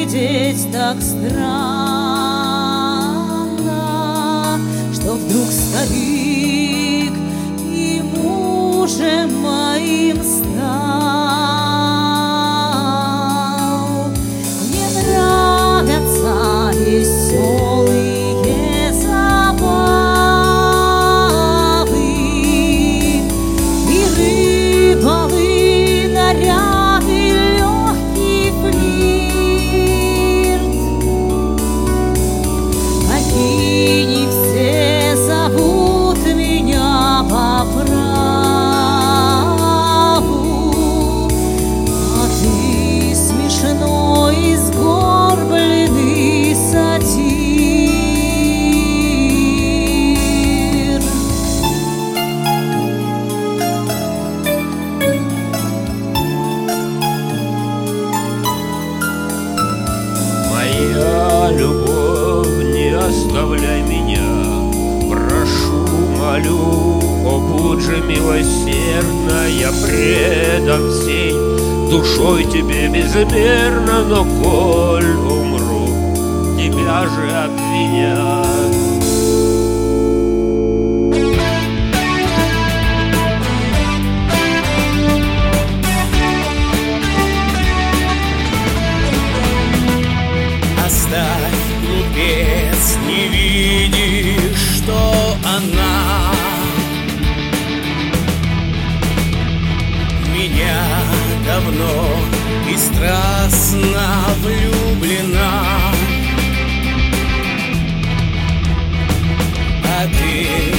глядеть так странно, что вдруг старик и мужем моим стал. Мне нравятся веселые забавы и рыболы, наряды, легкий флирт. Богини все зовут меня по праву, а ты смешной и сгорбленный сатир. Моя любовь, не оставляй меня, прошу, молю, о будь же милосердна. Я предан всей душой тебе безмерно, но коль умру, тебя же обвинят. Оставь, глупец, не видишь, что она в меня давно и страстно влюблена. А ты